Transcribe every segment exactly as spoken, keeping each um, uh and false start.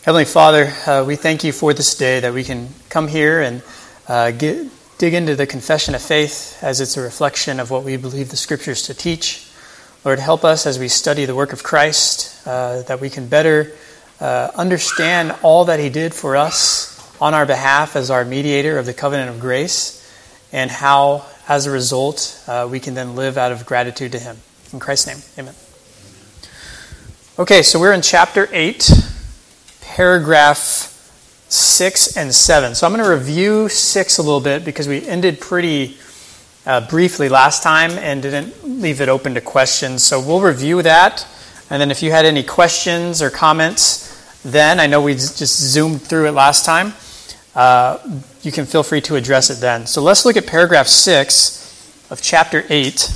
Heavenly Father, uh, we thank you for this day that we can come here and uh, get, dig into the confession of faith as it's a reflection of what we believe the Scriptures to teach. Lord, help us as we study the work of Christ, uh, that we can better uh, understand all that He did for us on our behalf as our mediator of the covenant of grace, and how, as a result, uh, we can then live out of gratitude to Him. In Christ's name, amen. Okay, so we're in chapter eight. Paragraph six and seven. So I'm going to review six a little bit because we ended pretty uh, briefly last time and didn't leave it open to questions. So we'll review that. And then if you had any questions or comments, then I know we just zoomed through it last time. Uh, you can feel free to address it then. So let's look at paragraph six of chapter eight.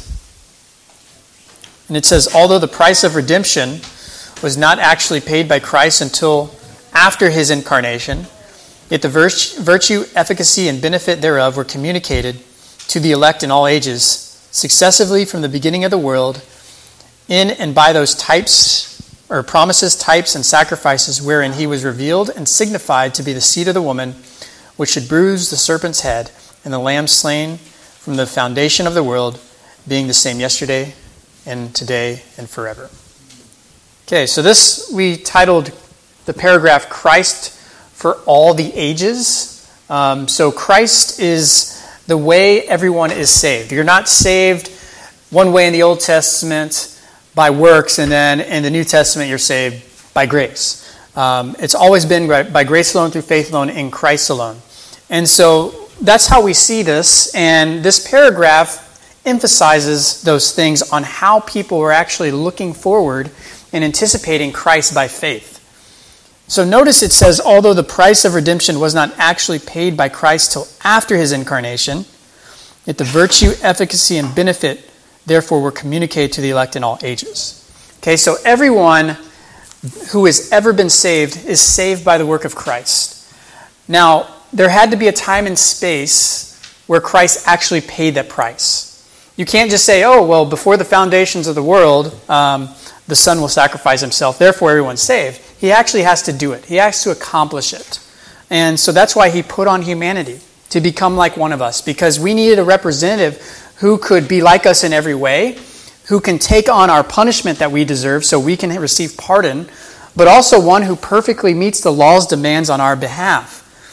And it says, although the price of redemption was not actually paid by Christ until after His incarnation, yet the virtue, efficacy, and benefit thereof were communicated to the elect in all ages, successively from the beginning of the world, in and by those types, or promises, types, and sacrifices wherein He was revealed and signified to be the seed of the woman, which should bruise the serpent's head, and the Lamb slain from the foundation of the world, being the same yesterday and today and forever. Okay, so this we titled the paragraph, Christ for all the ages. Um, so Christ is the way everyone is saved. You're not saved one way in the Old Testament by works, and then in the New Testament you're saved by grace. Um, it's always been by grace alone, through faith alone, in Christ alone. And so that's how we see this, and this paragraph emphasizes those things on how people are actually looking forward and anticipating Christ by faith. So notice it says, although the price of redemption was not actually paid by Christ till after His incarnation, yet the virtue, efficacy, and benefit therefore were communicated to the elect in all ages. Okay, so everyone who has ever been saved is saved by the work of Christ. Now, there had to be a time and space where Christ actually paid that price. You can't just say, oh, well, before the foundations of the world, um, the Son will sacrifice Himself, therefore everyone's saved. He actually has to do it. He has to accomplish it. And so that's why He put on humanity, to become like one of us, because we needed a representative who could be like us in every way, who can take on our punishment that we deserve so we can receive pardon, but also one who perfectly meets the law's demands on our behalf.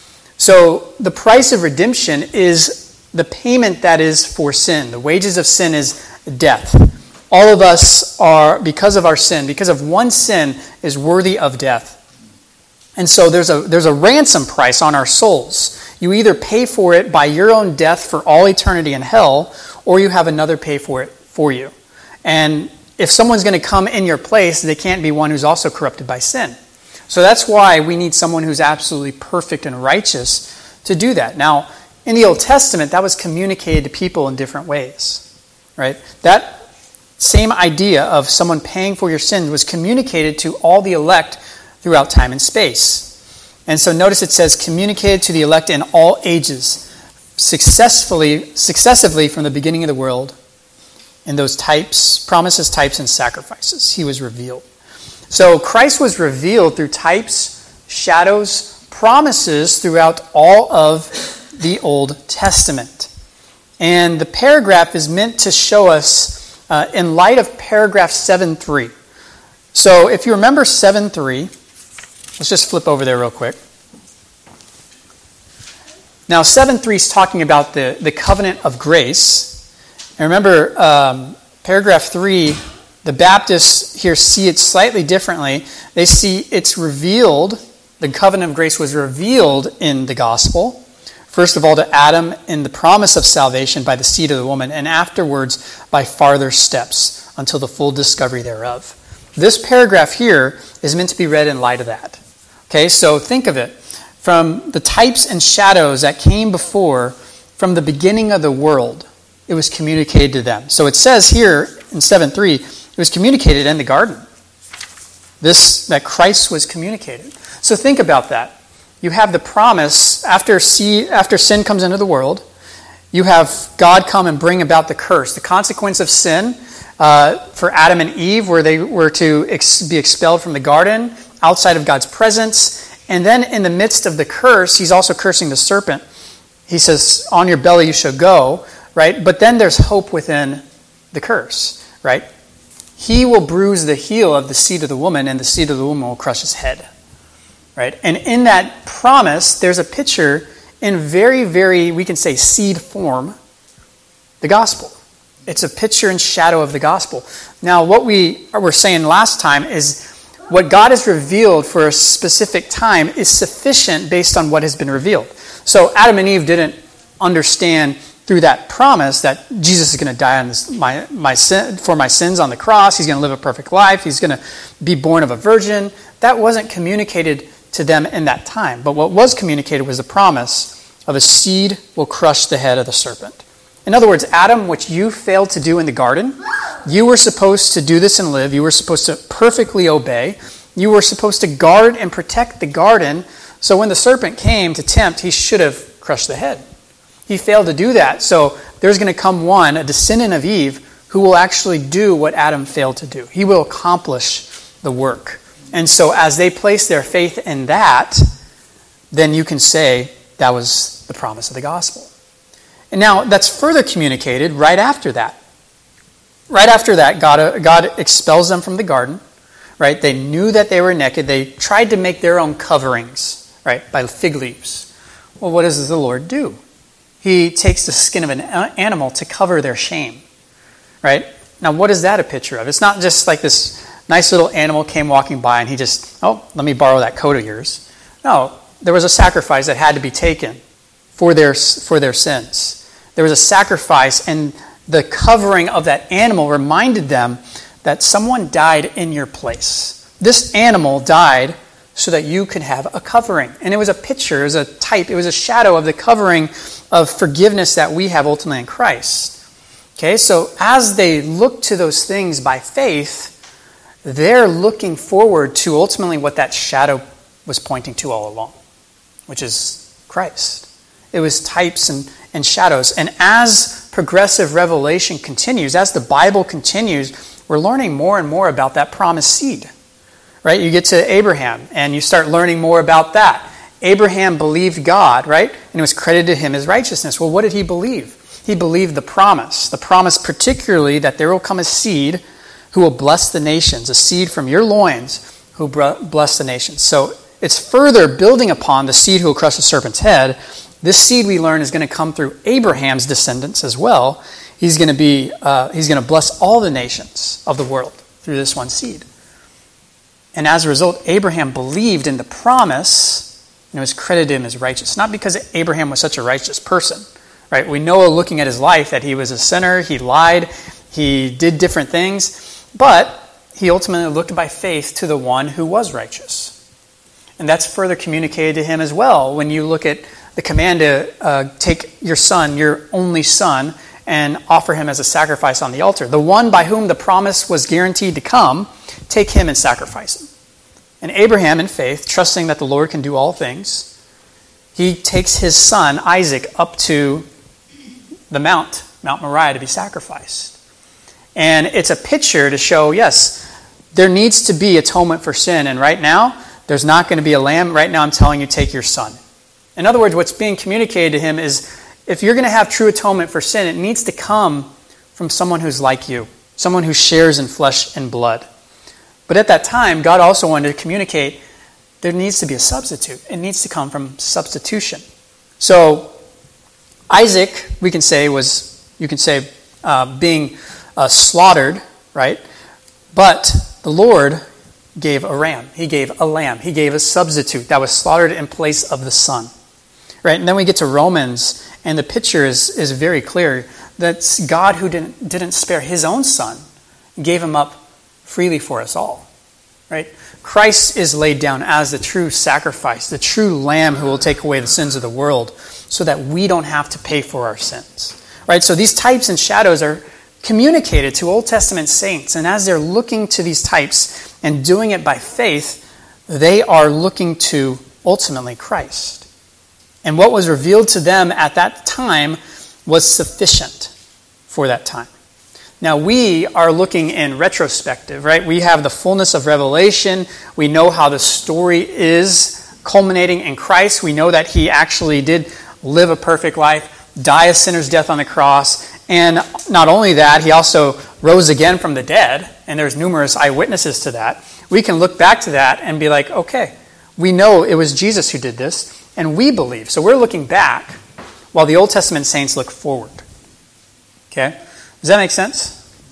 So the price of redemption is the payment that is for sin. The wages of sin is death. All of us are, because of our sin, because of one sin, is worthy of death. And so there's a there's a ransom price on our souls. You either pay for it by your own death for all eternity in hell, or you have another pay for it for you. And if someone's going to come in your place, they can't be one who's also corrupted by sin. So that's why we need someone who's absolutely perfect and righteous to do that. Now, in the Old Testament, that was communicated to people in different ways, right? That same idea of someone paying for your sins was communicated to all the elect throughout time and space. And so notice it says, communicated to the elect in all ages, successfully, successively from the beginning of the world, in those types, promises, types, and sacrifices. He was revealed. So Christ was revealed through types, shadows, promises throughout all of the Old Testament. And the paragraph is meant to show us Uh, in light of paragraph seven three. So if you remember seven three, let's just flip over there real quick. Now seven three is talking about the, the covenant of grace. And remember, um, paragraph three, the Baptists here see it slightly differently. They see it's revealed, the covenant of grace was revealed in the gospel. First of all, to Adam in the promise of salvation by the seed of the woman, and afterwards by farther steps until the full discovery thereof. This paragraph here is meant to be read in light of that. Okay, so think of it. From the types and shadows that came before, from the beginning of the world, it was communicated to them. So it says here in seven three, it was communicated in the garden. This, that Christ was communicated. So think about that. You have the promise, after see, after sin comes into the world, you have God come and bring about the curse. The consequence of sin uh, for Adam and Eve, where they were to ex- be expelled from the garden, outside of God's presence, And then in the midst of the curse, he's also cursing the serpent. He says, on your belly you shall go, right? But then there's hope within the curse, right? He will bruise the heel of the seed of the woman, and the seed of the woman will crush his head, right? And in that promise, there's a picture in very, very, we can say seed form, the gospel. It's a picture and shadow of the gospel. Now, what we were saying last time is what God has revealed for a specific time is sufficient based on what has been revealed. So Adam and Eve didn't understand through that promise that Jesus is going to die on this, my, my sin, for my sins on the cross. He's going to live a perfect life. He's going to be born of a virgin. That wasn't communicated to them in that time. But what was communicated was the promise of a seed will crush the head of the serpent. In other words, Adam, which you failed to do in the garden, you were supposed to do this and live. You were supposed to perfectly obey. You were supposed to guard and protect the garden. So when the serpent came to tempt, he should have crushed the head. He failed to do that. So there's going to come one, a descendant of Eve, who will actually do what Adam failed to do. He will accomplish the work. And so as they place their faith in that, then you can say that was the promise of the gospel. And now that's further communicated right after that. Right after that, God, God expels them from the garden, right? They knew that they were naked. They tried to make their own coverings, right, by fig leaves. Well, what does the Lord do? He takes the skin of an animal to cover their shame, right? Now, what is that a picture of? It's not just like this nice little animal came walking by and he just, oh, let me borrow that coat of yours. No, there was a sacrifice that had to be taken for their, for their sins. There was a sacrifice, and the covering of that animal reminded them that someone died in your place. This animal died so that you could have a covering. And it was a picture, it was a type, it was a shadow of the covering of forgiveness that we have ultimately in Christ. Okay, so as they look to those things by faith, they're looking forward to ultimately what that shadow was pointing to all along, which is Christ. It was types and, and shadows. And as progressive revelation continues, as the Bible continues, we're learning more and more about that promised seed. Right? You get to Abraham and you start learning more about that. Abraham believed God, right? And it was credited to him as righteousness. Well, what did he believe? He believed the promise. The promise particularly that there will come a seed who will bless the nations, a seed from your loins who bless the nations. So it's further building upon the seed who will crush the serpent's head. This seed, we learn, is going to come through Abraham's descendants as well. He's going to be, uh, he's going to bless all the nations of the world through this one seed. And as a result, Abraham believed in the promise, and it was credited to him as righteous. Not because Abraham was such a righteous person, right? We know, looking at his life, that he was a sinner. He lied. He did different things, but he ultimately looked by faith to the one who was righteous. And that's further communicated to him as well when you look at the command to uh, take your son, your only son, and offer him as a sacrifice on the altar. The one by whom the promise was guaranteed to come, take him and sacrifice him. And Abraham, in faith, trusting that the Lord can do all things, he takes his son, Isaac, up to the mount, Mount Moriah, to be sacrificed. And it's a picture to show, yes, there needs to be atonement for sin. And right now, there's not going to be a lamb. Right now, I'm telling you, take your son. In other words, what's being communicated to him is, if you're going to have true atonement for sin, it needs to come from someone who's like you, someone who shares in flesh and blood. But at that time, God also wanted to communicate there needs to be a substitute. It needs to come from substitution. So Isaac, we can say, was, you can say, uh, being uh, slaughtered, right? But the Lord gave a ram. He gave a lamb. He gave a substitute that was slaughtered in place of the son. Right? And then we get to Romans, and the picture is, is very clear. That's God who didn't, didn't spare his own son, gave him up freely for us all. Right? Christ is laid down as the true sacrifice, the true lamb who will take away the sins of the world, so that we don't have to pay for our sins. Right? So these types and shadows are communicated to Old Testament saints, and as they're looking to these types and doing it by faith, they are looking to ultimately Christ. And what was revealed to them at that time was sufficient for that time. Now we are looking in retrospective, right? We have the fullness of revelation. We know how the story is culminating in Christ. We know that he actually did live a perfect life, die a sinner's death on the cross, and not only that, he also rose again from the dead, and there's numerous eyewitnesses to that. We can look back to that and be like, okay, we know it was Jesus who did this, and we believe. So we're looking back while the Old Testament saints look forward. Okay? Does that make sense?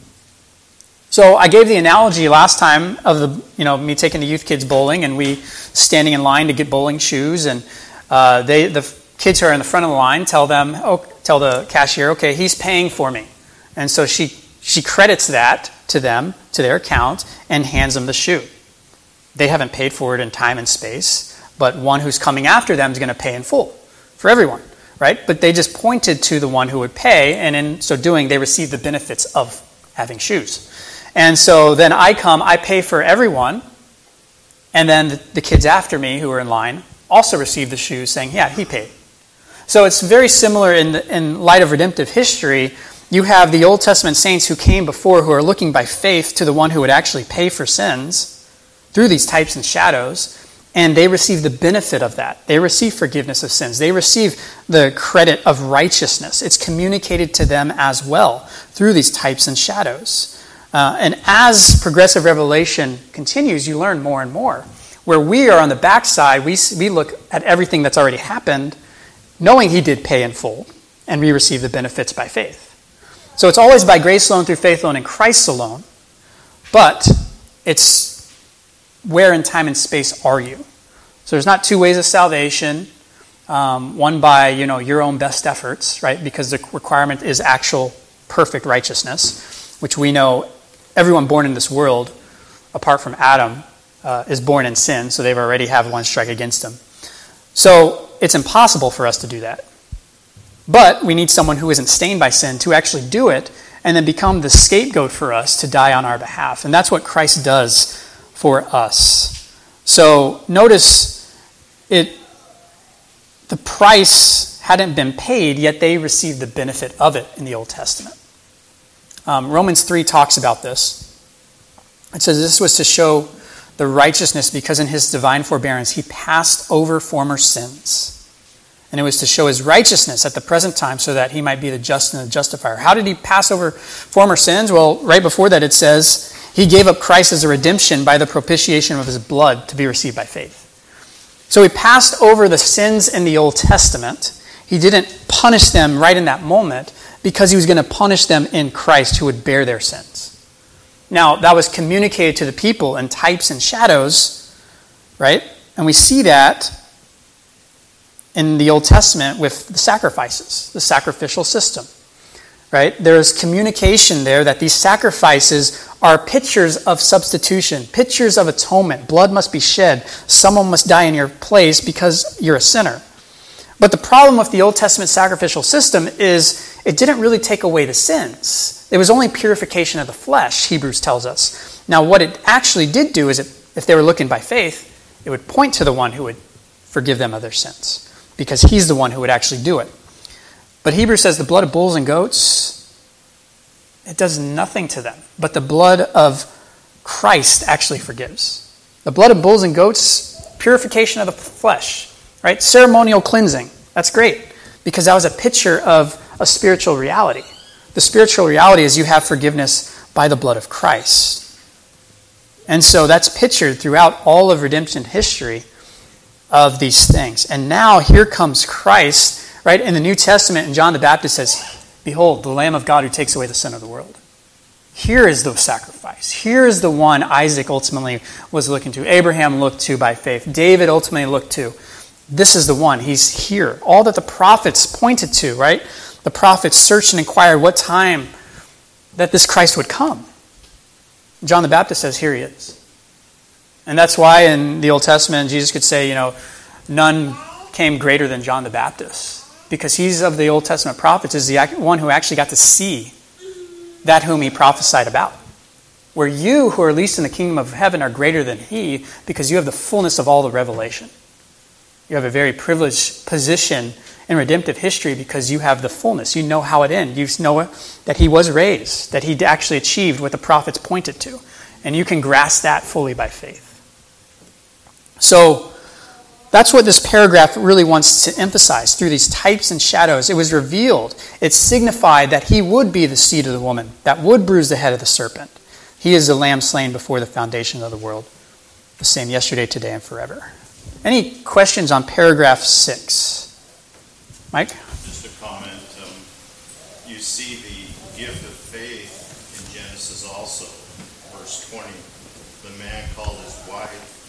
So I gave the analogy last time of the, you know, me taking the youth kids bowling and we standing in line to get bowling shoes, and uh, they the kids who are in the front of the line tell them, oh, tell the cashier, okay, he's paying for me, and so she she credits that to them, to their account, and hands them the shoe. They haven't paid for it in time and space, but one who's coming after them is going to pay in full for everyone, right? But they just pointed to the one who would pay, and in so doing, they received the benefits of having shoes. And so then I come, I pay for everyone, and then the, the kids after me who are in line also receive the shoes saying, yeah, he paid. So it's very similar in, the, in light of redemptive history. You have the Old Testament saints who came before who are looking by faith to the one who would actually pay for sins through these types and shadows, and they receive the benefit of that. They receive forgiveness of sins. They receive the credit of righteousness. It's communicated to them as well through these types and shadows. Uh, and as progressive revelation continues, you learn more and more. Where we are on the backside, we we look at everything that's already happened, knowing he did pay in full, and we receive the benefits by faith. So it's always by grace alone, through faith alone, in Christ alone. But it's where in time and space are you? So there's not two ways of salvation. Um, one by, you know, your own best efforts, right? Because the requirement is actual perfect righteousness, which we know everyone born in this world, apart from Adam, uh, is born in sin, so they've already have one strike against them. So it's impossible for us to do that. But we need someone who isn't stained by sin to actually do it and then become the scapegoat for us to die on our behalf. And that's what Christ does for us. So notice it. The price hadn't been paid, yet they received the benefit of it in the Old Testament. Um, Romans three talks about this. It says this was to show the righteousness because in his divine forbearance he passed over former sins. And it was to show his righteousness at the present time so that he might be the just and the justifier. How did he pass over former sins? Well, right before that it says he gave up Christ as a redemption by the propitiation of his blood to be received by faith. So he passed over the sins in the Old Testament. He didn't punish them right in that moment because he was going to punish them in Christ who would bear their sins. Now, that was communicated to the people in types and shadows, right? And we see that in the Old Testament with the sacrifices, the sacrificial system, right? There's communication there that these sacrifices are pictures of substitution, pictures of atonement. Blood must be shed. Someone must die in your place because you're a sinner. But the problem with the Old Testament sacrificial system is it didn't really take away the sins. It was only purification of the flesh, Hebrews tells us. Now, what it actually did do is it, if they were looking by faith, it would point to the one who would forgive them of their sins because he's the one who would actually do it. But Hebrews says the blood of bulls and goats, it does nothing to them. But the blood of Christ actually forgives. The blood of bulls and goats, purification of the flesh, right? Ceremonial cleansing. That's great because that was a picture of a spiritual reality. The spiritual reality is you have forgiveness by the blood of Christ. And so that's pictured throughout all of redemption history of these things. And now here comes Christ, right? In the New Testament, and John the Baptist says, behold, the Lamb of God who takes away the sin of the world. Here is the sacrifice. Here is the one Isaac ultimately was looking to. Abraham looked to by faith. David ultimately looked to. This is the one. He's here. All that the prophets pointed to, right? The prophets searched and inquired what time that this Christ would come. John the Baptist says, here he is. And that's why in the Old Testament, Jesus could say, you know, none came greater than John the Baptist. Because he's of the Old Testament prophets, is the one who actually got to see that whom he prophesied about. Where you who are least in the kingdom of heaven are greater than he because you have the fullness of all the revelation. You have a very privileged position in redemptive history because you have the fullness. You know how it ends. You know that he was raised, that he actually achieved what the prophets pointed to. And you can grasp that fully by faith. So that's what this paragraph really wants to emphasize through these types and shadows. It was revealed. It signified that he would be the seed of the woman, that would bruise the head of the serpent. He is the lamb slain before the foundation of the world, the same yesterday, today, and forever. Any questions on paragraph six? Mike? Just a comment. Um, you see the gift of faith in Genesis also. Verse twenty, the man called his wife,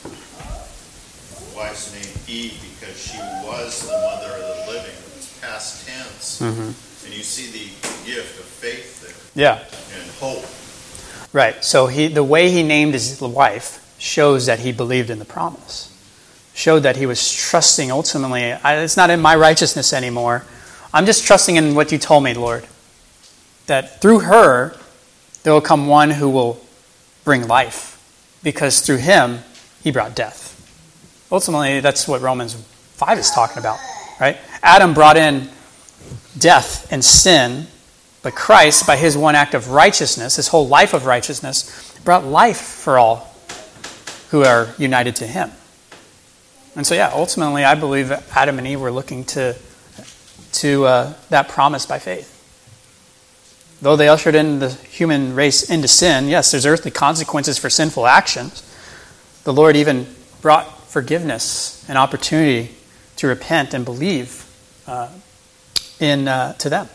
wife's name Eve, because she was the mother of the living. It's past tense. Mm-hmm. And you see the gift of faith there. Yeah. And hope. Right. So he, the way he named his wife shows that he believed in the promise. Showed that he was trusting ultimately. I, it's not in my righteousness anymore. I'm just trusting in what you told me, Lord. That through her, there will come one who will bring life. Because through him, he brought death. Ultimately, that's what Romans five is talking about, right? Adam brought in death and sin, but Christ, by his one act of righteousness, his whole life of righteousness, brought life for all who are united to him. And so, yeah, ultimately, I believe Adam and Eve were looking to, to uh, that promise by faith. Though they ushered in the human race into sin, yes, there's earthly consequences for sinful actions. The Lord even brought forgiveness and opportunity to repent and believe uh, in uh, to them.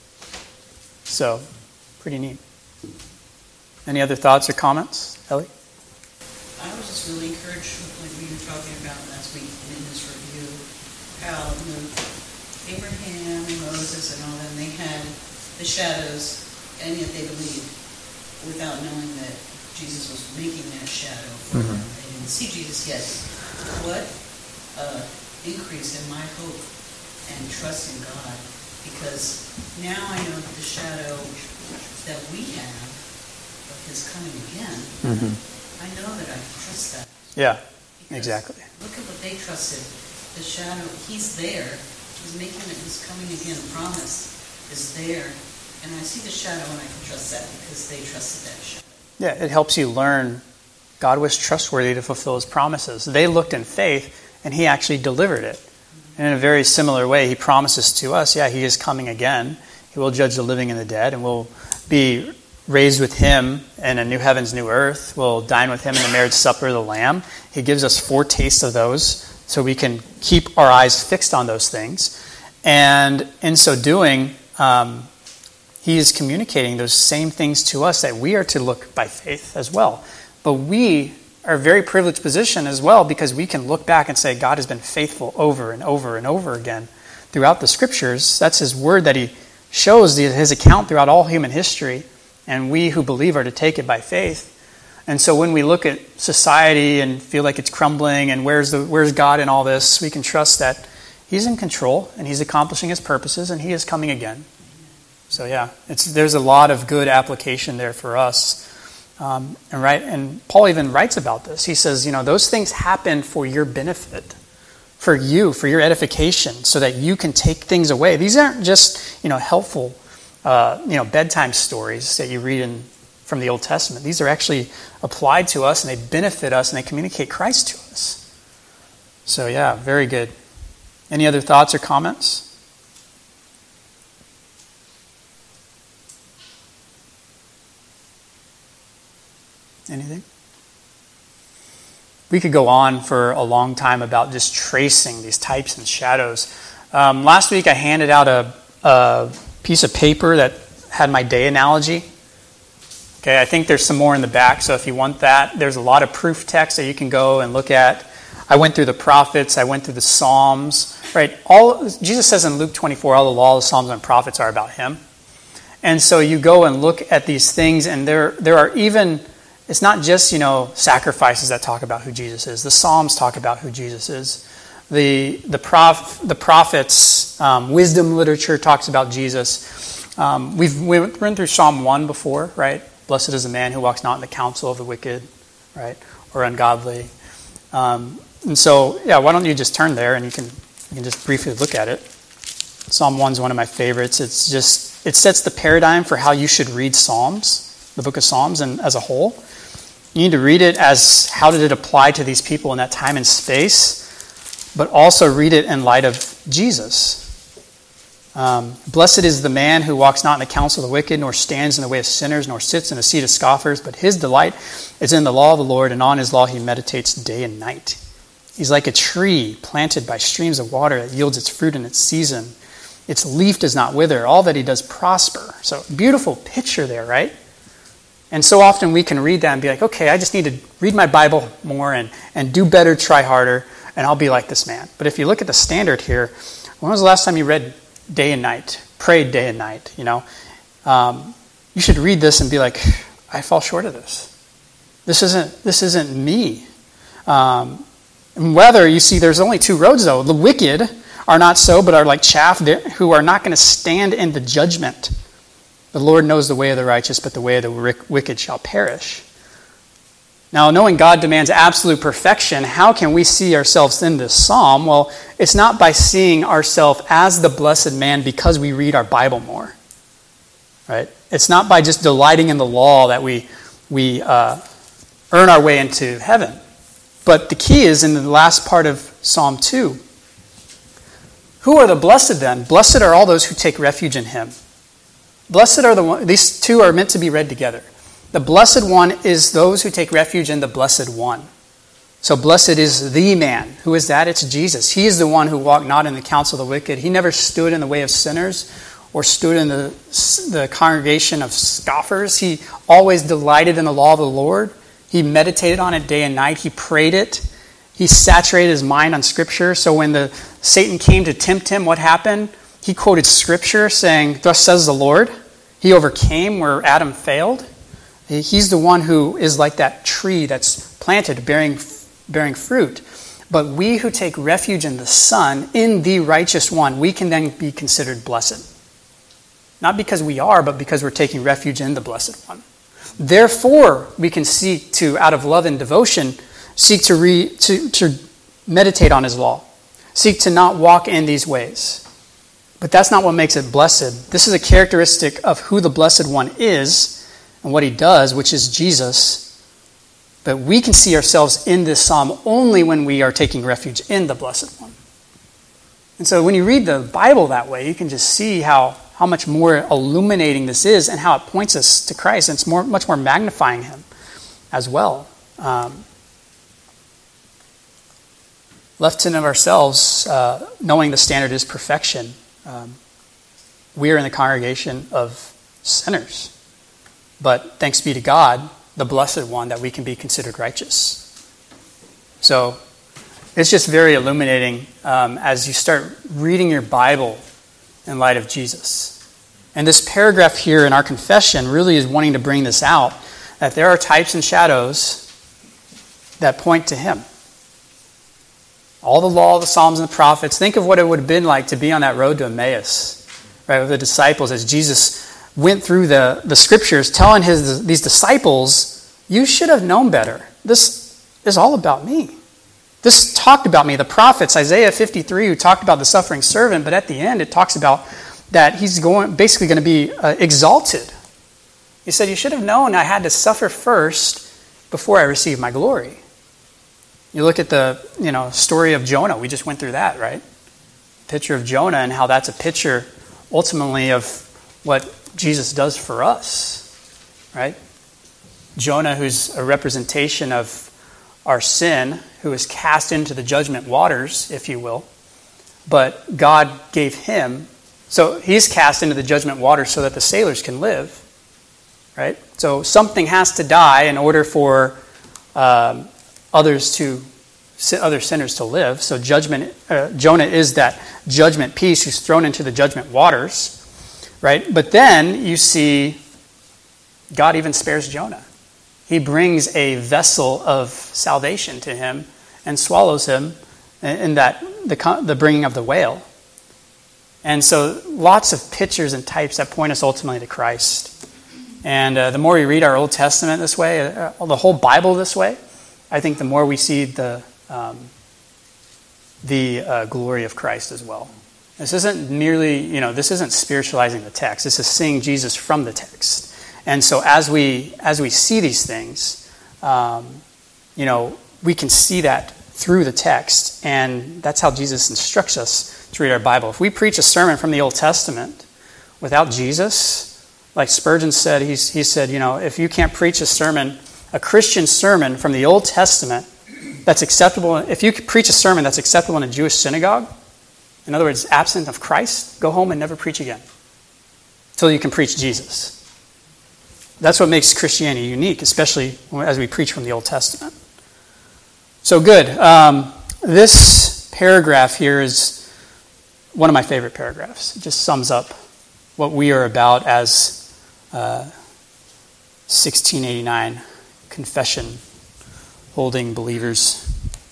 So, pretty neat. Any other thoughts or comments, Ellie? I was just really encouraged with what we were talking about last week in this review, how you know, Abraham and Moses and all them, they had the shadows, and yet they believed without knowing that Jesus was making that shadow for mm-hmm. them. They didn't see Jesus yet. What uh, increase in my hope and trust in God, because now I know the shadow that we have of his coming again. Mm-hmm. I know that I can trust that. Yeah, because exactly. Look at what they trusted. The shadow, he's there. He's making it, his coming again promise is there. And I see the shadow and I can trust that because they trusted that shadow. Yeah, it helps you learn God was trustworthy to fulfill his promises. They looked in faith and he actually delivered it. And in a very similar way, he promises to us, yeah, he is coming again. He will judge the living and the dead, and we'll be raised with him in a new heavens, new earth. We'll dine with him in the marriage supper of the Lamb. He gives us foretastes of those so we can keep our eyes fixed on those things. And in so doing, um, he is communicating those same things to us that we are to look by faith as well. But we are a very privileged position as well because we can look back and say God has been faithful over and over and over again throughout the scriptures. That's his word that he shows, his account throughout all human history. And we who believe are to take it by faith. And so when we look at society and feel like it's crumbling and where's the where's God in all this, we can trust that he's in control and he's accomplishing his purposes and he is coming again. So yeah, it's there's a lot of good application there for us. Um, and right, and Paul even writes about this. He says, you know, those things happen for your benefit, for you, for your edification, so that you can take things away. These aren't just, you know, helpful Uh, you know, bedtime stories that you read in from the Old Testament. These are actually applied to us, and they benefit us, and they communicate Christ to us. So, yeah, very good. Any other thoughts or comments? Anything? We could go on for a long time about just tracing these types and shadows. Um, last week, I handed out a, a piece of paper that had my day analogy. Okay, I think there's some more in the back, so if you want that, there's a lot of proof text that you can go and look at. I went through the prophets, I went through the Psalms, right? All Jesus says in Luke twenty-four, all the law, the Psalms, and prophets are about him. And so you go and look at these things, and there there are even, it's not just, you know, sacrifices that talk about who Jesus is. The Psalms talk about who Jesus is. The the prof, the prophets, um, wisdom literature talks about Jesus. Um, we've we've run through Psalm one before, right? Blessed is the man who walks not in the counsel of the wicked, right, or ungodly. Um, and so, yeah, why don't you just turn there and you can you can just briefly look at it. Psalm one is one of my favorites. It's just it sets the paradigm for how you should read Psalms, the book of Psalms, and as a whole. You need to read it as how did it apply to these people in that time and space. but also read it in light of Jesus. Um, Blessed is the man who walks not in the counsel of the wicked, nor stands in the way of sinners, nor sits in the seat of scoffers, but his delight is in the law of the Lord, and on his law he meditates day and night. He's like a tree planted by streams of water that yields its fruit in its season. Its leaf does not wither. All that he does prosper. So beautiful picture there, right? And so often we can read that and be like, okay, I just need to read my Bible more and, and do better, try harder, and I'll be like this man. But if you look at the standard here, when was the last time you read day and night, prayed day and night, you know? Um, you should read this and be like, I fall short of this. This isn't, this isn't me. Um, and whether you see there's only two roads though. The wicked are not so, but are like chaff, who are not going to stand in the judgment. The Lord knows the way of the righteous, but the way of the wicked shall perish. Now, knowing God demands absolute perfection, how can we see ourselves in this psalm? Well, it's not by seeing ourselves as the blessed man because we read our Bible more. Right? It's not by just delighting in the law that we, we uh, earn our way into heaven. But the key is in the last part of Psalm two. Who are the blessed then? Blessed are all those who take refuge in him. Blessed are the one, these two are meant to be read together. The blessed one is those who take refuge in the blessed one. So blessed is the man. Who is that? It's Jesus. He is the one who walked not in the counsel of the wicked. He never stood in the way of sinners or stood in the, the congregation of scoffers. He always delighted in the law of the Lord. He meditated on it day and night. He prayed it. He saturated his mind on Scripture. So when the Satan came to tempt him, what happened? He quoted Scripture saying, thus says the Lord. He overcame where Adam failed. He's the one who is like that tree that's planted, bearing, bearing fruit. But we who take refuge in the Son, in the righteous one, we can then be considered blessed. Not because we are, but because we're taking refuge in the blessed one. Therefore, we can seek to, out of love and devotion, seek to, re, to, to meditate on his law. Seek to not walk in these ways. But that's not what makes it blessed. This is a characteristic of who the blessed one is and what he does, which is Jesus. But we can see ourselves in this psalm only when we are taking refuge in the blessed one. And so when you read the Bible that way, you can just see how, how much more illuminating this is and how it points us to Christ. And it's more, much more magnifying him as well. Um, left in of ourselves, uh, knowing the standard is perfection, um, we are in the congregation of sinners. But thanks be to God, the blessed one, that we can be considered righteous. So it's just very illuminating um, as you start reading your Bible in light of Jesus. And this paragraph here in our confession really is wanting to bring this out, that there are types and shadows that point to him. All the law, the Psalms, and the prophets. Think of what it would have been like to be on that road to Emmaus, right, with the disciples as Jesus went through the, the scriptures telling his these disciples, you should have known better. This is all about me. This talked about me. The prophets, Isaiah fifty-three, who talked about the suffering servant, but at the end it talks about that he's going basically going to be uh, exalted. He said, you should have known I had to suffer first before I received my glory. You look at the you know story of Jonah. We just went through that, right? Picture of Jonah and how that's a picture ultimately of what Jesus does for us, right? Jonah, who's a representation of our sin, who is cast into the judgment waters, if you will. But God gave him, so he's cast into the judgment waters so that the sailors can live, right? So something has to die in order for um, others to, other sinners to live. So judgment, uh, Jonah is that judgment piece who's thrown into the judgment waters. Right? But then you see God even spares Jonah. He brings a vessel of salvation to him and swallows him in that the, the bringing of the whale. And so lots of pictures and types that point us ultimately to Christ. And uh, the more we read our Old Testament this way, uh, the whole Bible this way, I think the more we see the, um, the uh, glory of Christ as well. This isn't merely, you know, this isn't spiritualizing the text. This is seeing Jesus from the text. And so as we as we see these things, um, you know, we can see that through the text, and that's how Jesus instructs us to read our Bible. If we preach a sermon from the Old Testament without Jesus, like Spurgeon said, he's, he said, you know, if you can't preach a sermon, a Christian sermon from the Old Testament that's acceptable, if you preach a sermon that's acceptable in a Jewish synagogue, in other words, absent of Christ, go home and never preach again until you can preach Jesus. That's what makes Christianity unique, especially as we preach from the Old Testament. So good. Um, this paragraph here is one of my favorite paragraphs. It just sums up what we are about as uh, sixteen eighty-nine confession holding believers.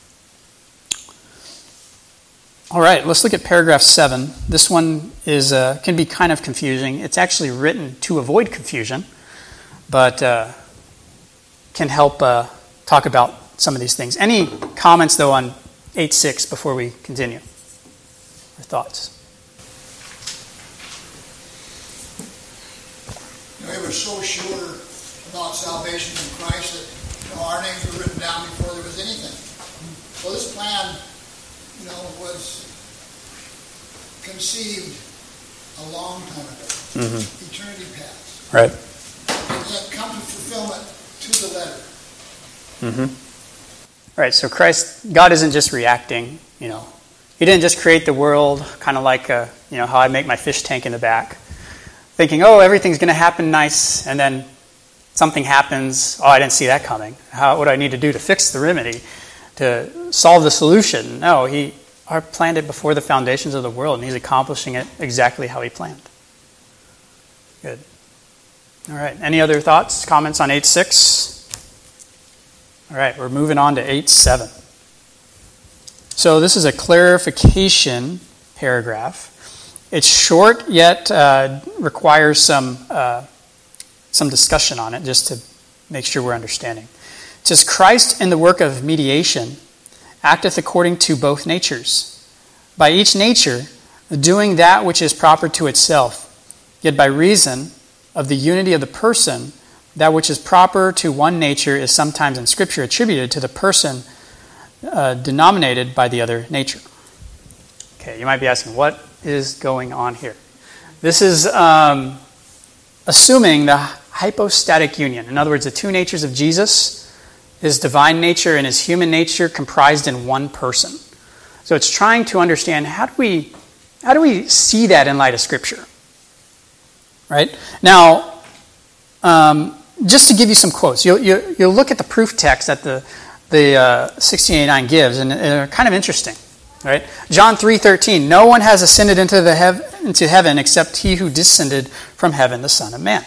All right, let's look at paragraph seven. This one is uh, can be kind of confusing. It's actually written to avoid confusion, but uh, can help uh, talk about some of these things. Any comments, though, on eight six before we continue? Or thoughts? You know, he was so sure about salvation in Christ that, you know, our names were written down before there was anything. So this plan, you know, was conceived a long time ago. Mm-hmm. Eternity past. Right. And yet come to fulfillment to the letter. Mm-hmm. Right, so Christ, God isn't just reacting, you know. He didn't just create the world, kind of like, uh, you know, how I make my fish tank in the back, thinking, oh, everything's going to happen nice, and then something happens, oh, I didn't see that coming. How, what do I need to do to fix the remedy, to solve the solution? No, he planned it before the foundations of the world, and he's accomplishing it exactly how he planned. Good. All right, any other thoughts, comments on eight six? All right, we're moving on to eight seven. So this is a clarification paragraph. It's short, yet uh, requires some uh, some discussion on it, just to make sure we're understanding. It says, Christ in the work of mediation acteth according to both natures, by each nature doing that which is proper to itself, yet by reason of the unity of the person, that which is proper to one nature is sometimes in Scripture attributed to the person uh, denominated by the other nature. Okay, you might be asking, what is going on here? This is um, assuming the hypostatic union. In other words, the two natures of Jesus, his divine nature and his human nature comprised in one person. So it's trying to understand, how do we, how do we see that in light of Scripture? Right? Now, um, just to give you some quotes, you'll, you'll, you'll look at the proof text that the, the uh, sixteen eighty-nine gives, and they're kind of interesting. Right? John three thirteen, no one has ascended into, the hev- into heaven except he who descended from heaven, the Son of Man.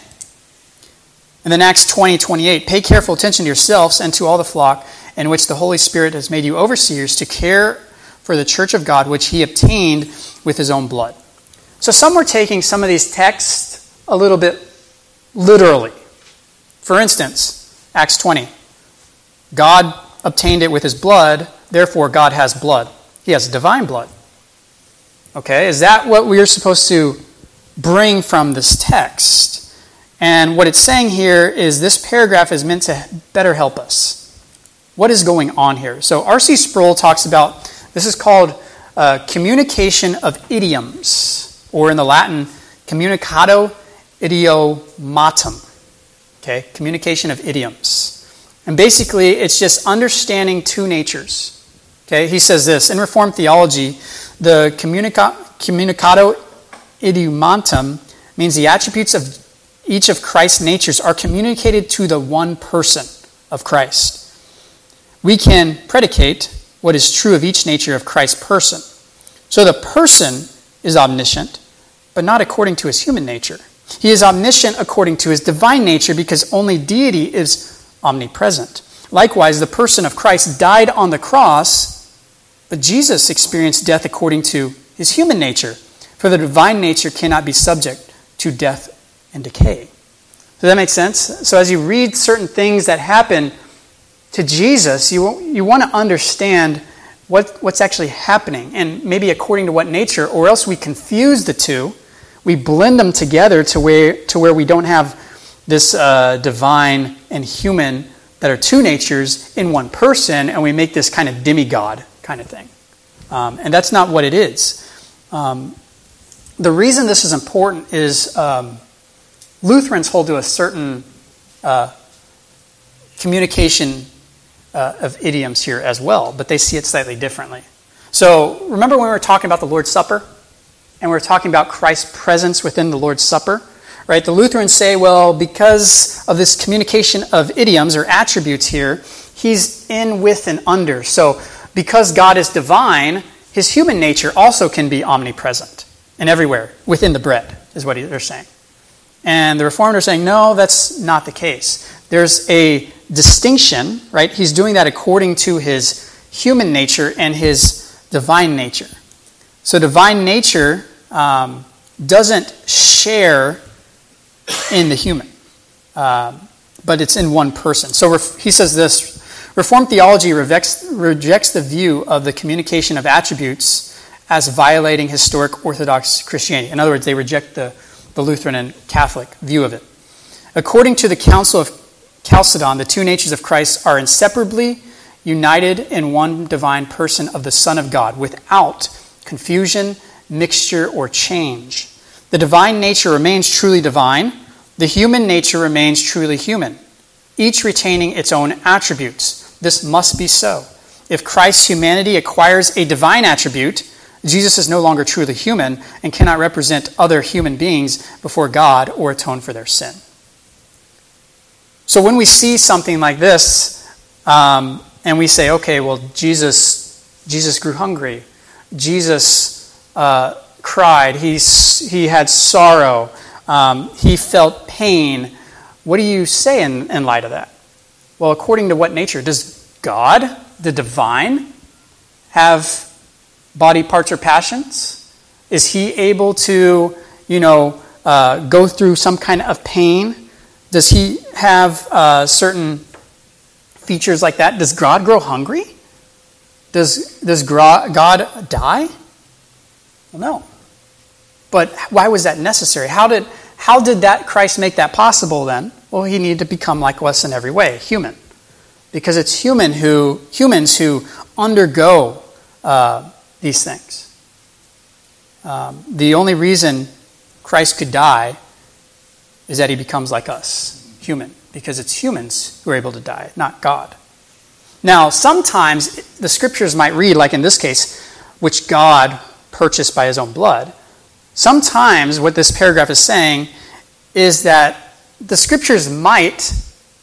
And then Acts twenty twenty-eight, pay careful attention to yourselves and to all the flock in which the Holy Spirit has made you overseers to care for the church of God, which he obtained with his own blood. So some were taking some of these texts a little bit literally. For instance, Acts twenty, God obtained it with his blood, therefore God has blood. He has divine blood. Okay, is that what we're supposed to bring from this text? And what it's saying here is this paragraph is meant to better help us. What is going on here? So R C Sproul talks about, this is called uh, communication of idioms, or in the Latin, communicado idiomatum. Okay, communication of idioms. And basically, it's just understanding two natures. Okay, he says this, in Reformed theology, the communica- communicado idiomatum means the attributes of each of Christ's natures are communicated to the one person of Christ. We can predicate what is true of each nature of Christ's person. So the person is omniscient, but not according to his human nature. He is omniscient according to his divine nature because only deity is omnipresent. Likewise, the person of Christ died on the cross, but Jesus experienced death according to his human nature, for the divine nature cannot be subject to death and decay. Does that make sense? So as you read certain things that happen to Jesus, you, you want to understand what, what's actually happening, and maybe according to what nature, or else we confuse the two. We blend them together to where, to where we don't have this uh, divine and human that are two natures in one person, and we make this kind of demigod kind of thing. Um, and that's not what it is. Um, the reason this is important is um, Lutherans hold to a certain uh, communication uh, of idioms here as well, but they see it slightly differently. So remember when we were talking about the Lord's Supper? And we were talking about Christ's presence within the Lord's Supper? Right? The Lutherans say, well, because of this communication of idioms or attributes here, he's in, with, and under. So because God is divine, his human nature also can be omnipresent and everywhere within the bread, is what they're saying. And the Reformed are saying, no, that's not the case. There's a distinction, right? He's doing that according to his human nature and his divine nature. So divine nature um, doesn't share in the human, um, but it's in one person. So ref- he says this, Reformed theology rejects, rejects the view of the communication of attributes as violating historic Orthodox Christianity. In other words, they reject the, the Lutheran and Catholic view of it. According to the Council of Chalcedon, the two natures of Christ are inseparably united in one divine person of the Son of God, without confusion, mixture, or change. The divine nature remains truly divine. The human nature remains truly human, each retaining its own attributes. This must be so. If Christ's humanity acquires a divine attribute, Jesus is no longer truly human and cannot represent other human beings before God or atone for their sin. So when we see something like this, um, and we say, okay, well, Jesus, Jesus grew hungry. Jesus uh, cried. He, he had sorrow. Um, he felt pain. What do you say in, in light of that? Well, according to what nature? Does God, the divine, have body parts or passions? Is he able to, you know, uh, go through some kind of pain? Does he have uh, certain features like that? Does God grow hungry? Does, does God die? Well, no. But why was that necessary? How did, how did that Christ make that possible then? Well, he needed to become like us in every way, human. Because it's human who humans who undergo uh, these things. Um, the only reason Christ could die is that he becomes like us, human. Because it's humans who are able to die, not God. Now, sometimes the scriptures might read, like in this case, which God purchased by his own blood. Sometimes what this paragraph is saying is that the scriptures might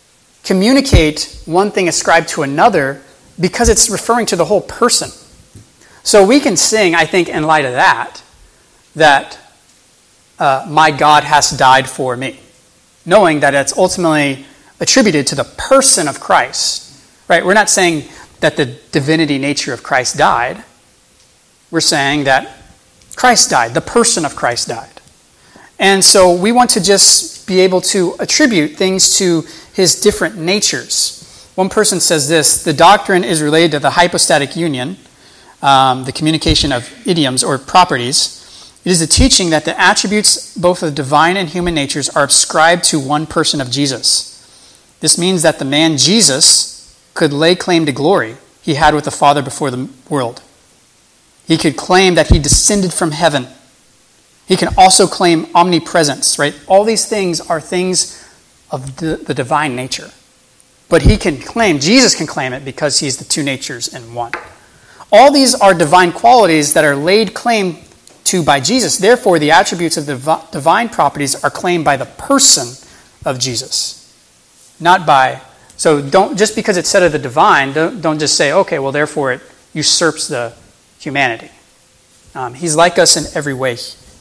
communicate one thing ascribed to another because it's referring to the whole person. So we can sing, I think, in light of that, that uh, my God has died for me, knowing that it's ultimately attributed to the person of Christ. Right? We're not saying that the divinity nature of Christ died. We're saying that Christ died. The person of Christ died. And so we want to just be able to attribute things to his different natures. One person says this, the doctrine is related to the hypostatic union, um, the communication of idioms or properties. It is the teaching that the attributes, both of divine and human natures, are ascribed to one person of Jesus. This means that the man Jesus could lay claim to glory he had with the Father before the world. He could claim that he descended from heaven. He can also claim omnipresence, right? All these things are things of the, the divine nature. But he can claim, Jesus can claim it because he's the two natures in one. All these are divine qualities that are laid claim to by Jesus. Therefore, the attributes of the divine properties are claimed by the person of Jesus, not by... So don't just because it's said of the divine, don't, don't just say, okay, well, therefore it usurps the humanity. Um, he's like us in every way,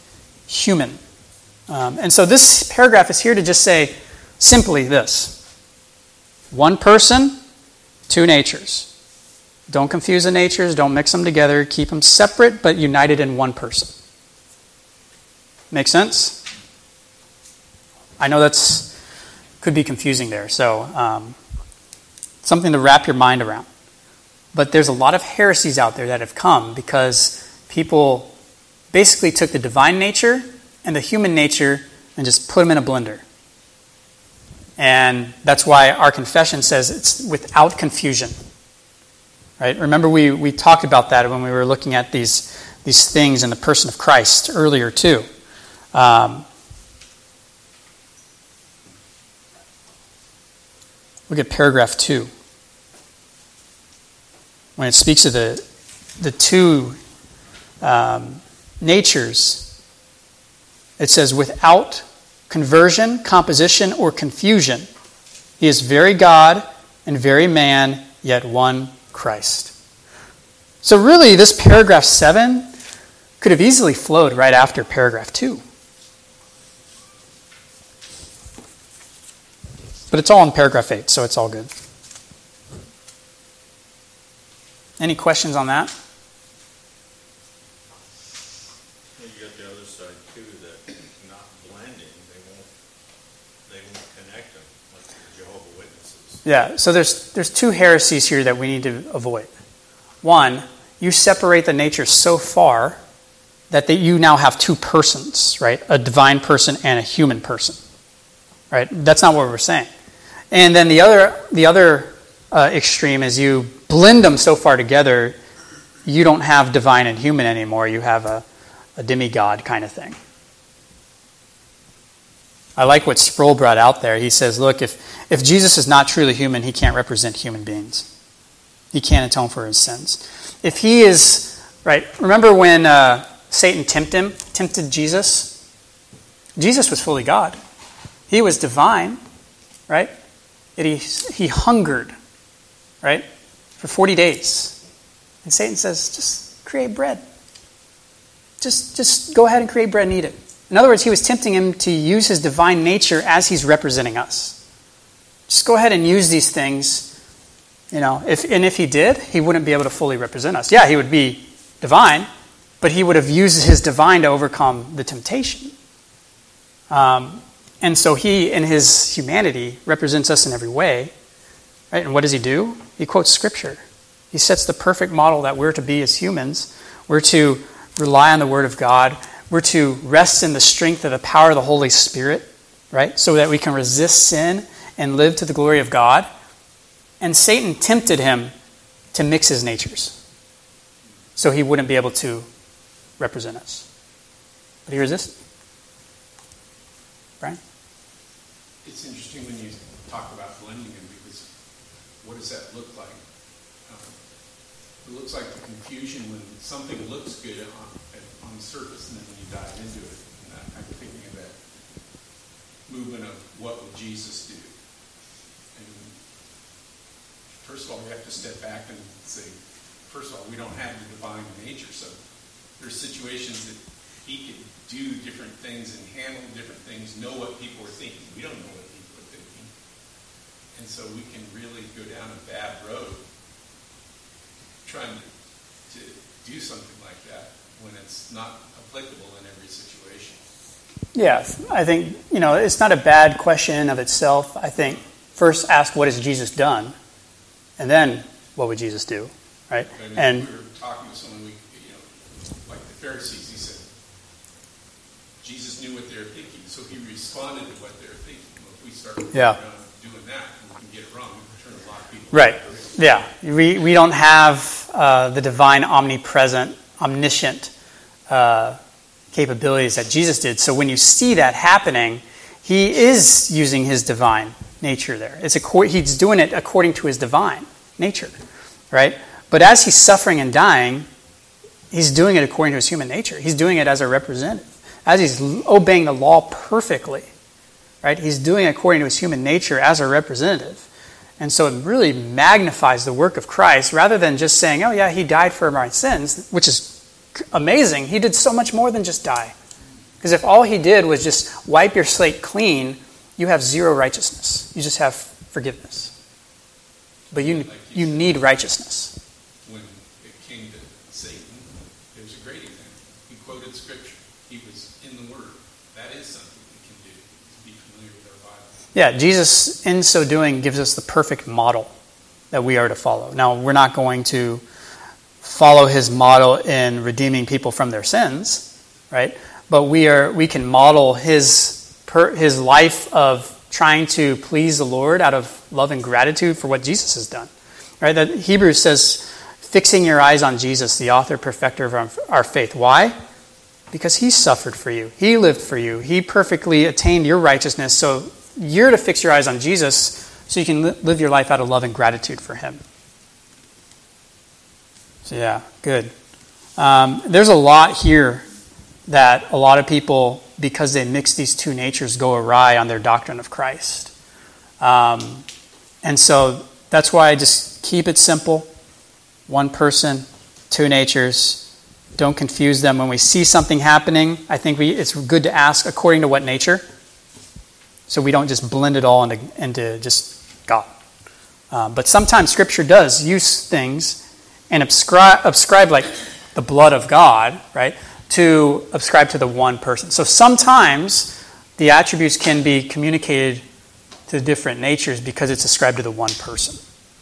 human. Um, and so this paragraph is here to just say simply this. One person, two natures. Don't confuse the natures, don't mix them together, keep them separate but united in one person. Make sense? I know that's could be confusing there, so... Um, something to wrap your mind around. But there's a lot of heresies out there that have come because people basically took the divine nature and the human nature and just put them in a blender. And that's why our confession says it's without confusion. Right? Remember we, we talked about that when we were looking at these, these things in the person of Christ earlier too. Um, look at paragraph two. When it speaks of the, the two um, natures, it says, without conversion, composition, or confusion, he is very God and very man, yet one Christ. So really, this paragraph seven could have easily flowed right after paragraph two. But it's all in paragraph eight, so it's all good. Any questions on that? Well, you got the other side too, that not blending, they won't, they won't connect them like the Jehovah's Witnesses. Yeah, so there's there's two heresies here that we need to avoid. One, you separate the natures so far that they, you now have two persons, right? A divine person and a human person, right? That's not what we're saying. And then the other the other uh, extreme is you blend them so far together, you don't have divine and human anymore. You have a, a demigod kind of thing. I like what Sproul brought out there. He says, look, if, if Jesus is not truly human, he can't represent human beings. He can't atone for his sins. If he is, right, remember when uh, Satan tempted him, tempted Jesus? Jesus was fully God. He was divine, right? Yet he, he hungered, right, for forty days. And Satan says, just create bread. Just, just go ahead and create bread and eat it. In other words, he was tempting him to use his divine nature as he's representing us. Just go ahead and use these things. You know, if and if he did, he wouldn't be able to fully represent us. Yeah, he would be divine, but he would have used his divine to overcome the temptation. Um, and so he, in his humanity, represents us in every way. Right? And what does he do? He quotes Scripture. He sets the perfect model that we're to be as humans. We're to rely on the Word of God. We're to rest in the strength of the power of the Holy Spirit, right? So that we can resist sin and live to the glory of God. And Satan tempted him to mix his natures so he wouldn't be able to represent us. But he resisted. Brian? It's interesting when you talk about blending them, because what does that look like? Um, it looks like the confusion when something looks good on, on the surface, and then when you dive into it. And I, I'm thinking of that movement of what would Jesus do? And first of all, we have to step back and say, first of all, we don't have the divine nature, so there's situations that he could do different things and handle different things, know what people are thinking. We don't know what people are thinking. And so we can really go down a bad road trying to, to do something like that when it's not applicable in every situation. Yeah, I think, you know, it's not a bad question in of itself. I think first ask, what has Jesus done? And then, what would Jesus do? Right? I mean, and we were talking to someone, we, you know, like the Pharisees, he said, Jesus knew what they were thinking, so he responded to what they were thinking. Well, if we start yeah. doing that, we can get it wrong. We can turn a lot of people right. away. Yeah. We, we don't have uh, the divine, omnipresent, omniscient uh, capabilities that Jesus did. So when you see that happening, he is using his divine nature there. It's a, he's doing it according to his divine nature, right? But as he's suffering and dying, he's doing it according to his human nature. He's doing it as a representative. As he's obeying the law perfectly, right? He's doing it according to his human nature as a representative. And so it really magnifies the work of Christ rather than just saying, oh yeah, he died for my sins, which is amazing. He did so much more than just die. Because if all he did was just wipe your slate clean, you have zero righteousness. You just have forgiveness. But you, you need righteousness. When it came to Satan, there's a great example. He quoted Scripture. He was in the Word. That is something we can do, to be familiar with our Bible. Yeah, Jesus, in so doing, gives us the perfect model that we are to follow. Now, we're not going to follow his model in redeeming people from their sins, right? But we are we can model his per, his life of trying to please the Lord out of love and gratitude for what Jesus has done. Right? That Hebrews says, fixing your eyes on Jesus, the author, perfecter of our, our faith. Why? Because he suffered for you. He lived for you. He perfectly attained your righteousness. So you're to fix your eyes on Jesus so you can li- live your life out of love and gratitude for him. So yeah, good. Um, there's a lot here that a lot of people, because they mix these two natures, go awry on their doctrine of Christ. Um, and so that's why I just keep it simple. One person, two natures. Don't confuse them. When we see something happening, I think we, it's good to ask according to what nature, so we don't just blend it all into, into just God. Um, but sometimes Scripture does use things and ascribe, ascribe like the blood of God, right, to ascribe to the one person. So sometimes the attributes can be communicated to different natures because it's ascribed to the one person.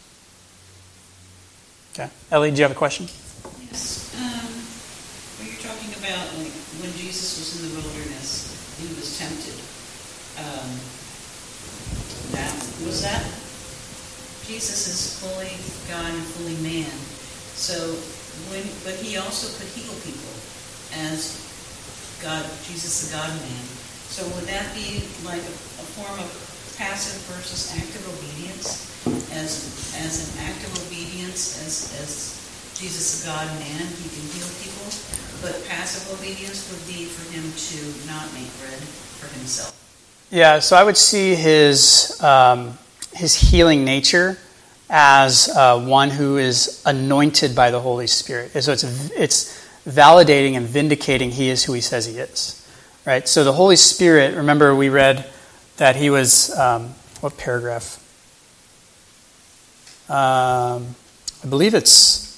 Okay. Ellie, do you have a question? Yes. Um, when you're talking about like when Jesus was in the wilderness, he was tempted. Um, that was that Jesus is fully God and fully man. So when, but he also could heal people as God, Jesus the God-man. So would that be like a, a form of passive versus active obedience? As as an active obedience, as as Jesus the God-man, he can heal people, but passive obedience would be for him to not make bread for himself. Yeah, so I would see his um, his healing nature as uh, one who is anointed by the Holy Spirit. So it's it's validating and vindicating he is who he says he is, right? So the Holy Spirit, remember we read that he was, um, what paragraph? Um, I believe it's,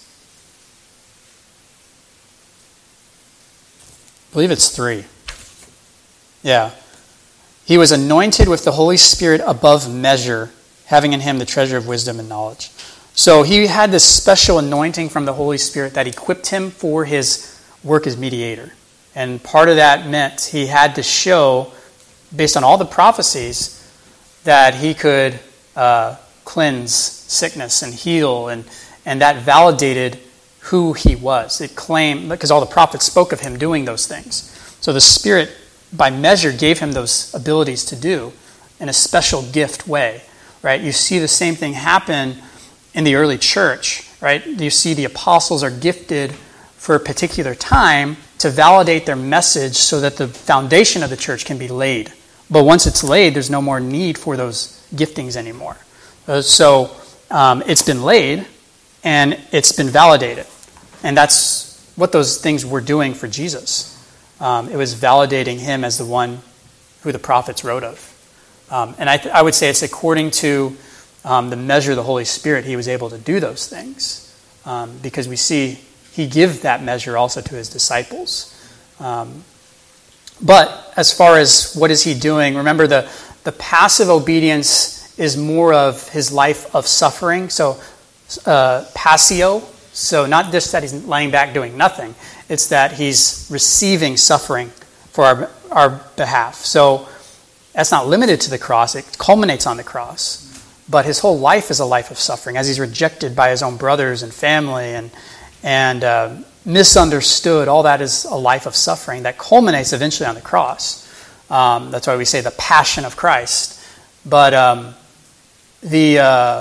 I believe it's three. Yeah. He was anointed with the Holy Spirit above measure, having in him the treasure of wisdom and knowledge. So he had this special anointing from the Holy Spirit that equipped him for his work as mediator. And part of that meant he had to show, based on all the prophecies, that he could uh, cleanse sickness and heal, and, and that validated who he was. It claimed, because all the prophets spoke of him doing those things. So the Spirit, by measure, gave him those abilities to do in a special gift way. Right? You see the same thing happen in the early church, right? You see the apostles are gifted for a particular time to validate their message so that the foundation of the church can be laid. But once it's laid, there's no more need for those giftings anymore. Uh, so um, it's been laid and it's been validated. And that's what those things were doing for Jesus. Um, it was validating him as the one who the prophets wrote of. Um, and I, th- I would say it's according to um, the measure of the Holy Spirit he was able to do those things. Um, because we see he gives that measure also to his disciples. Um, but as far as what is he doing, remember the, the passive obedience is more of his life of suffering. So uh, passio, so not just that he's laying back doing nothing. It's that he's receiving suffering for our, our behalf. So that's not limited to the cross. It culminates on the cross. But his whole life is a life of suffering as he's rejected by his own brothers and family and and uh, misunderstood. All that is a life of suffering that culminates eventually on the cross. Um, that's why we say the passion of Christ. But um, the uh,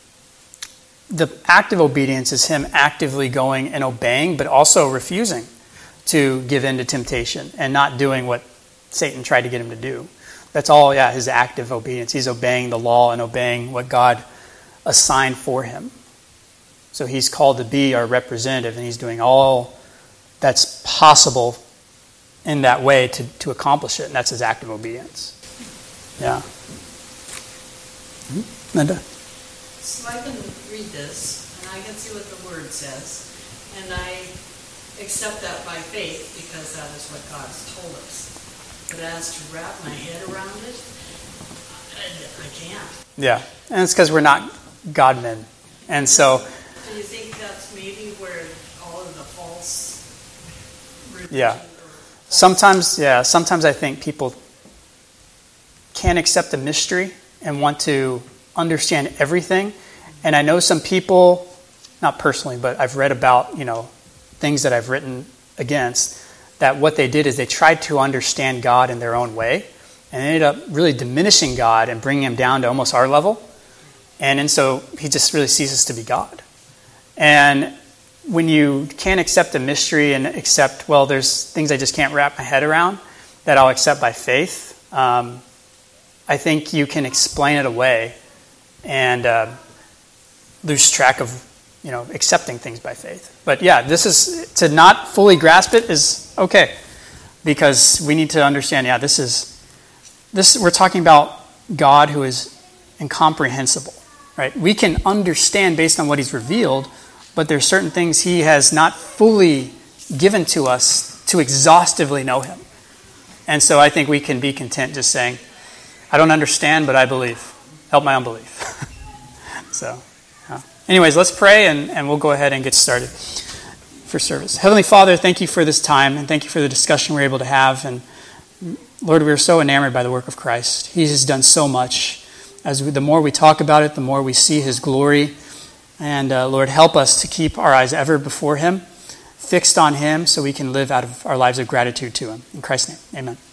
the active obedience is him actively going and obeying, but also refusing to give in to temptation and not doing what Satan tried to get him to do. That's all, yeah, his active obedience. He's obeying the law and obeying what God assigned for him. So he's called to be our representative, and he's doing all that's possible in that way to, to accomplish it, and that's his active obedience. Yeah. Mm-hmm. Linda? So I can read this, and I can see what the Word says, and I accept that by faith because that is what God has told us. But as to wrap my head around it, I, I can't. Yeah, and it's because we're not God-men. And so... Do you think that's maybe where all of the false religion Yeah. or false Sometimes, yeah, sometimes I think people can't accept a mystery and want to understand everything. And I know some people, not personally, but I've read about, you know, things that I've written against, that what they did is they tried to understand God in their own way and ended up really diminishing God and bringing him down to almost our level. And, and so he just really ceases to be God. And when you can't accept a mystery and accept, well, there's things I just can't wrap my head around that I'll accept by faith, um, I think you can explain it away and uh, lose track of, you know, accepting things by faith. But yeah, this is, to not fully grasp it is okay, because we need to understand, yeah, this is, this we're talking about God who is incomprehensible, right? We can understand based on what he's revealed, but there's certain things he has not fully given to us to exhaustively know him. And so I think we can be content just saying, I don't understand, but I believe. Help my unbelief. so, yeah. Anyways, let's pray and, and we'll go ahead and get started for service. Heavenly Father, thank you for this time and thank you for the discussion we're able to have. And Lord, we are so enamored by the work of Christ. He has done so much. As we, the more we talk about it, the more we see his glory. And uh, Lord, help us to keep our eyes ever before him, fixed on him, so we can live out of our lives of gratitude to him. In Christ's name, amen.